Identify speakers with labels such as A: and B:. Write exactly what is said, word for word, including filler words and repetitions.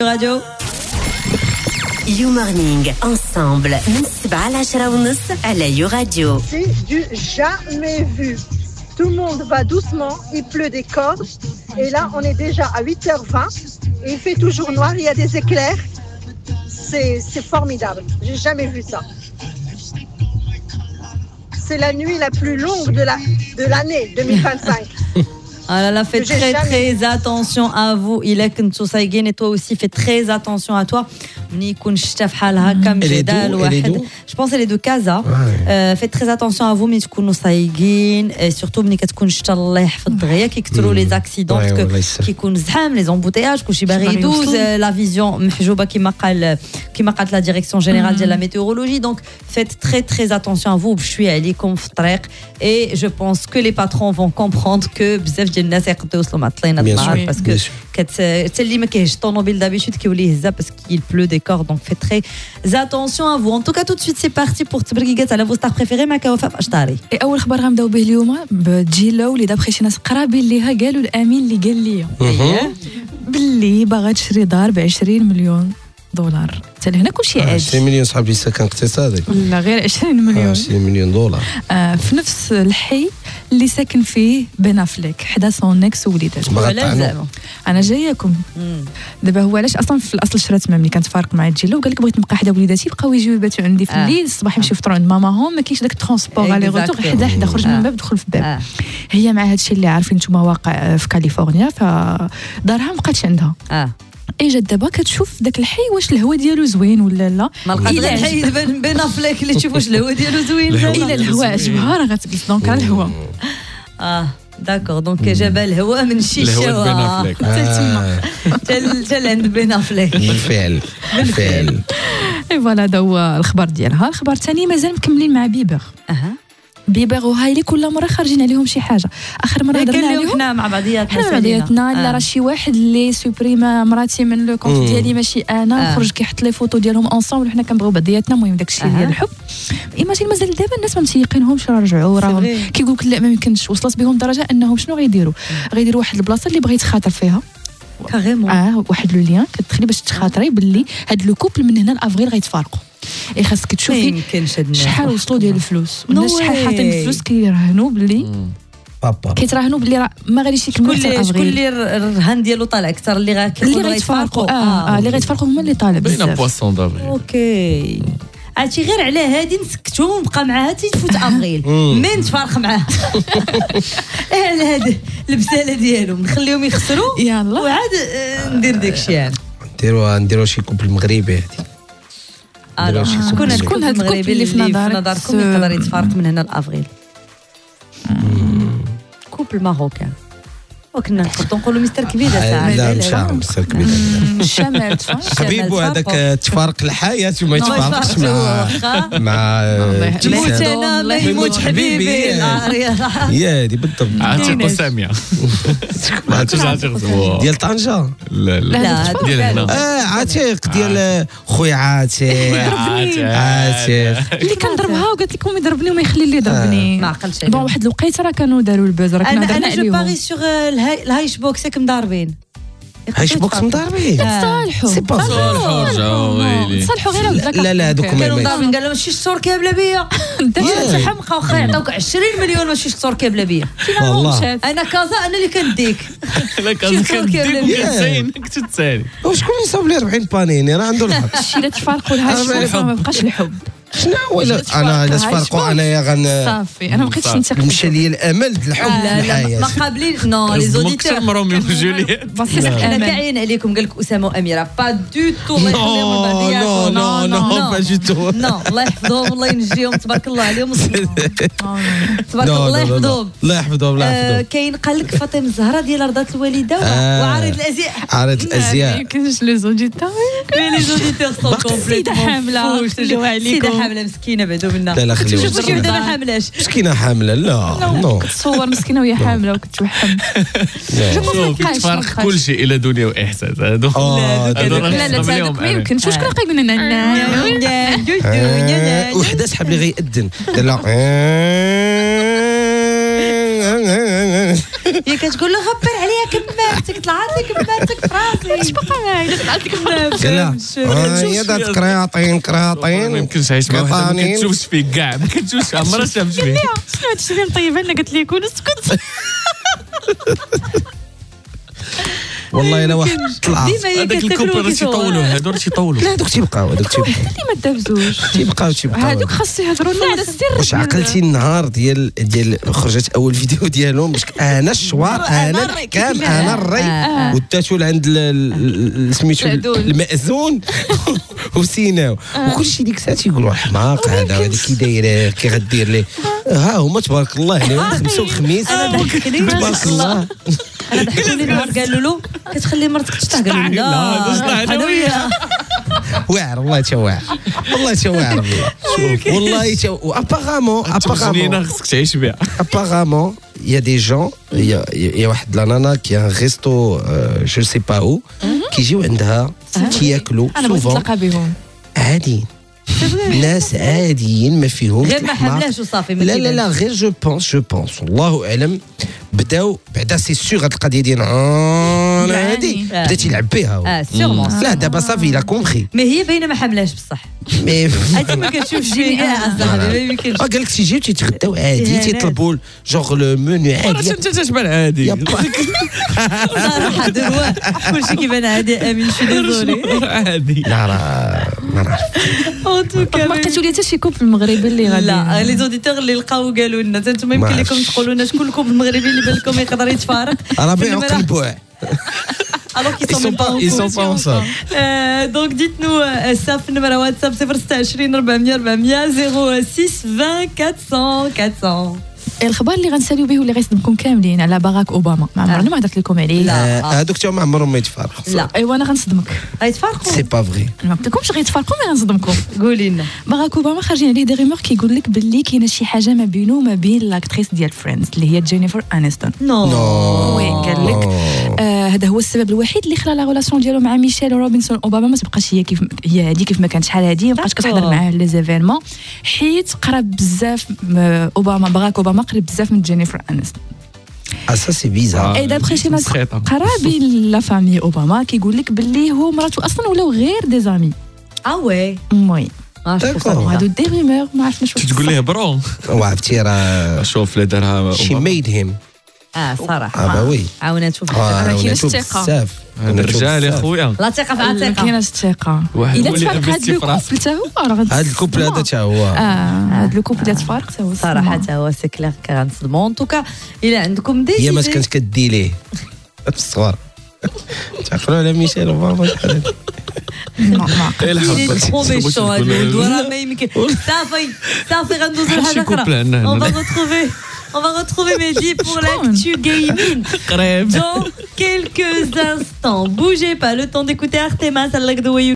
A: Radio.
B: You Morning, ensemble, من سبعة لعشرة ونص على You Radio.
C: C'est du jamais vu. Tout le monde va doucement, il pleut des cordes. Et là, on est déjà à huit heures vingt. Et il fait toujours noir, il y a des éclairs. C'est, c'est formidable. J'ai jamais vu ça. C'est la nuit la plus longue de, la, de l'année deux mille vingt-cinq.
A: Ah là là, fais très très attention à vous. Il est que nous saïgin et toi aussi, fais très attention à toi. Ni kun ch'taf halha comme jadal واحد. Je pense elle est de Casa. Euh, faites très attention à vous mais تكونوا saïgin et surtout ملي كتكون شتا الله يحفظ دغيا كيكثروا لي زاكسيدون كيكون زحام لي زامبوتياج كلشي باغي يدوز لا فيزيون محجوبه كما قال كما قالت لا ديريكسيون جينيرال ديال لا ميتيورولوجي. Donc faites très très attention à vous بشويه عليكم في الطريق et je pense que les patrons vont comprendre que بزاف ديال الناس يقدروا يوصلوا معطلين هذا النهار باسكو حتى اللي ما كيهش الطوموبيل دابيتود كيولي يهزها parce qu'il pleut des cordes. Donc faites très attention à vous. En tout cas tout de suite c'est parti pour تبرقيقات على vos stars préférées مع كوفاء في اشطاري.
D: اول خبر غنبداو به اليوم بجيلو اللي دابخي شي ناس قرابين ليها قالوا الامين اللي قال لي باللي باغا تشري دار ب عشرين مليون دولار. حتى هنا كلشي عادي.
E: عشرين مليون صاحبي سكن اقتصادي.
D: لا غير عشرين مليون.
E: عشرين مليون دولار.
D: آه في نفس الحي اللي ساكن فيه بن افليك حدا سون اكس ووليداته. انا جاياكم دابا هو علاش اصلا في الاصل شرات ملي كانت فارق مع الجيله وقال لك بغيت نبقى حدا وليداتي بقاو يجيو يباتوا عندي في الليل الصباح يمشيو يفطروا عند ماماهم ما كاينش داك الترونسبور على روتور حدا حدا خرج من باب دخل في باب. هي مع هذا الشيء اللي عارفين نتوما واقع في كاليفورنيا فدارها ما بقاتش عندها. اه اي جات دابا كتشوف داك الحي واش الهواء ديالو زوين ولا لا.
A: ما لقات الحي بين افلاك اللي تشوف واش الهواء ديالو زوين
D: الا الهواء عجبها راه غتجلس دونك على الهواء.
A: اه داكور دونك جابها الهواء من الشيشه
F: الهواء
A: حتى تما حتى عند بين افلاك
E: بالفعل بالفعل.
D: اي فوالا هذا هو الخبر ديالها. الخبر الثاني مازال مكملين مع بيبر. اها بيبر وهايلي كل مره خارجين عليهم شي حاجه. اخر مره هضرنا عليهم
A: حنا مع بعضياتنا
D: حنا بعضياتنا لا راه شي واحد اللي سوبريما مراتي من لو كونت ديالي ماشي انا خرج كيحط لي فوتو ديالهم انصامبل وحنا كنبغيو بعضياتنا. المهم داكشي ديال الحب ايماجين مازال دابا الناس ما متيقينهمش راه رجعوا راهم كيقول لك لا ما يمكنش. وصلت بهم درجه انهم شنو غيديروا غيديروا واحد البلاصه اللي بغيت تخاطر فيها
A: كاريمون
D: اه واحد لو ليان كتدخلي باش تخاطري باللي هاد لو كوبل من هنا لافريل غيتفارقوا. اي خاصك تشوفي شحال وصلوا ديال الفلوس والناس شحال حاطين الفلوس كيرهنوا باللي بابا كيتراهنوا باللي ما غاديش يكملوا حتى افريل.
A: شكون اللي الرهان ديالو طالع اكثر اللي غيتفارقوا
D: اه اللي غيتفارقوا هما اللي طالع بزاف.
F: بين بواسون دافريل.
A: اوكي عرفتي غير على هادي نسكتو ونبقى معاها تيفوت افريل مي نتفارق معاها على هاد البساله ديالهم نخليهم يخسروا
D: يلا
A: وعاد ندير داكشي يعني
E: نديروا نديرو شي كوبل مغربي هادي.
A: شكون شكون هاد المغربي اللي في نظركم يقدر يتفارق من هنا لافريل؟ كوبل ماروكان وكنا نقدروا نقولوا مستر كبيده ساعه.
E: لا مش مستر كبيده
D: الشمال
E: حبيبو هذاك تفارق الحياه وما يتفارقش مع مع
A: يموت انا ما يموت حبيبي.
E: يا دي بالضبط.
F: عاتق وساميه
E: ديال طنجه.
F: لا لا ديال هنا.
E: اه عاتق ديال خويا عاتق عاتق
D: اللي كنضربها وقالت لكم يضربني وما يخلي لي يضربني.
A: ما عقلتش
D: بون واحد الوقيته راه كانوا داروا البوز راه كنا هضرنا عليهم.
A: انا جو باغي سوغ الهايش بوكس ياك مضاربين.
E: هايش بوكس مضاربين
D: تصالحوا
E: سي با
F: صالحوا
D: تصالحوا غير
E: لا لا هذوك ما
A: كانوا ضاربين قال لهم ماشي الصور كامله بيا دابا حمقه واخا يعطوك عشرين مليون ماشي الصور كامله بيا.
E: والله
A: انا كازا انا اللي كنديك
F: لا كازا كنديك زين كنت تسالي
E: وشكون اللي صاب لي أربعين بانيني راه عنده الحق.
D: الشيء اللي تفارقوا لها ما بقاش الحب.
E: شنو ولا انا الا تفرقوا انايا غن
D: صافي انا ما بقيتش نثق.
E: مشى لي الامل د الحب في الحياه.
A: ما قابلين نو لي زوديتور
F: روميو وجولييت.
A: انا كاين عليكم قال لك اسامه واميره با دو تو. الله يخليهم
E: لبعضياتهم. نو نو با دو تو.
A: نو الله يحفظهم الله ينجيهم تبارك الله عليهم تبارك الله يحفظهم
E: الله يحفظهم الله يحفظهم.
A: كاين قال لك فاطمه الزهراء ديال رضات الوالده وعارض الازياء.
E: عارض الازياء
D: ما يمكنش لي زوديتور
A: لي زوديتور سون كومبليت
D: حامله
A: سيده حامله مسكينه بعدو منا.
E: لا لا خليوها
A: شوفوا كيف دابا حاملاش
E: مسكينه حامله. لا نو
D: تصور مسكينه وهي حامله وكتوحم.
F: كتفارق كل شيء الى دنيا واحساس. هادو
D: لا لا هذوك ما يمكنش. واش كانوا كيقولوا لنا
E: وحده سحب لي غيأذن قال له
A: هي كتقول له غبر عليها كمات بناتك طلعت لك بناتك في راسي
D: اش بقى معايا طلعت لك
E: لا هي دات كراطين كراطين
F: ما يمكنش عايش مع واحد ما كتشوفش فيك كاع ما كتشوفش عمرها شافت فيك
D: شنو هادشي اللي مطيبه لنا قالت لي كون اسكت
E: والله الا واحد طلع
F: هذاك الكوبل راه تيطولوا هادو راه تيطولوا
E: لا دوك تيبقاو دوك تيبقاو
D: اللي ما دابزوش
E: تيبقاو تيبقاو
D: هادوك خاص يهضروا لنا على السر
E: واش عقلتي النهار ديال ديال خرجت اول فيديو ديالهم باش انا الشوار انا الحكام انا الري وداتو لعند سميتو المأذون وسيناو وكلشي ديك الساعه تيقولوا حماق هذا هذا كي داير كي غدير ليه ها هما تبارك الله عليهم خمسه وخميس تبارك الله
A: انا ضحكوني نهار قالوا له كتخلي مرتك تشطح قالوا له
F: لا
A: انا وياها
E: واعر والله تا واعر والله تا واعر والله تا ابارامون
F: ابارامون خصك تعيش بها
E: apparemment il y a des gens il y a, il y a واحد لا نانا كي ان ريستو جو سي با او كيجيو عندها تياكلوا
D: انا بغيت نتلاقى بهم
E: عادي ناس عاديين ما فيهم
A: غير ما حملاش وصافي
E: لا لا لا غير جو بونس جو بونس الله اعلم بداو بعدا سي سيغ هاد القضيه ديال هادي بدا تيلعب بها
A: اه سيغمون
E: لا دابا صافي لا كومبري
A: مي هي باينه ما حملاش بصح
E: مي
A: انت ما كتشوفش فيها اصاحبي ما يمكنش
E: قال لك تيجيو تيتغداو عادي تيطلبوا جوغ لو منيو عادي
F: انت تشبه عادي
A: صراحه دروه كلشي كيبان عادي امين شي ديزولي
F: عادي
E: لا راه ما نعرف
A: ان توكا
D: ما لقيتو لي حتى شي كوب المغربي اللي غادي
A: لا لي زوديتور اللي لقاو قالوا لنا انتم يمكن لكم تقولوا لنا شكون الكوب المغربي اللي بان لكم يقدر يتفارق
E: راه بيعوا قلبوع
A: alors qu'ils sont même pas
E: ils sont pas ensemble.
A: Euh, donc dites-nous euh, ça numéro WhatsApp صفر ستة عشرين أربعمية أربعمية صفر ستة عشرين أربعمية
D: الخبر اللي غنساليو به واللي غيصدمكم كاملين على باراك اوباما ما عمرنا ما هضرت لكم عليه
E: هذوك تا ما عمرهم ما يتفارقوا
A: لا
D: ايوا انا غنصدمك
A: غيتفارقوا
E: سي با فري
D: ما قلت لكمش غيتفارقوا مي غنصدمكم
A: قولي لنا
D: باراك اوباما خارجين عليه دي ريمور كيقول لك باللي كاينه شي حاجه ما بينه وما بين لاكتريس ديال فريندز اللي هي جينيفر انستون
A: نو
D: وي قال لك هذا هو السبب الوحيد اللي خلى لا ريلاسيون ديالو مع ميشيل روبنسون اوباما ما تبقاش هي كيف هي هذه كيف ما كانت شحال هذه ما بقاش كتحضر معاه لي زيفينمون حيت قرب بزاف اوباما باراك اوباما قرب بزاف من جينيفر انستون
E: اه سا سي بيزار
D: اي دابخي شي ناس قرابين لا فامي اوباما كيقول لك باللي هو مراته اصلا ولاو غير دي زامي
A: اه وي
D: وي
A: هادو
D: دي ريمور ما عرفناش واش
F: تقول ليه برو
E: وعرفتي راه
F: شوف اللي دارها
E: شي ميد هيم
A: اه صراحه
E: اه وي
A: عاوناتو
D: كاينش الثقه
E: بزاف
F: الرجال يا خويا
A: لا ثقه في عاتقه
D: كاينش الثقه الا تفارق هاد الكوبل حتى هو راه
E: هاد الكوبل هذا حتى هو
D: اه هاد الكوبل اللي تفارق حتى هو
A: صراحه حتى هو سي كلير كغنصدموا ان توكا الا عندكم دي
E: هي ما كانت كدي ليه في الصغار تعقلوا على ميشيل اوباما شحال
A: il est trop méchant هاد الولد وراه ما يمكن صافي صافي غندوزو لحاجه اخرى on va retrouver on va retrouver Mehdi pour l'actu gaming dans quelques instants bougez pas le temps d'écouter Artemas I like the way you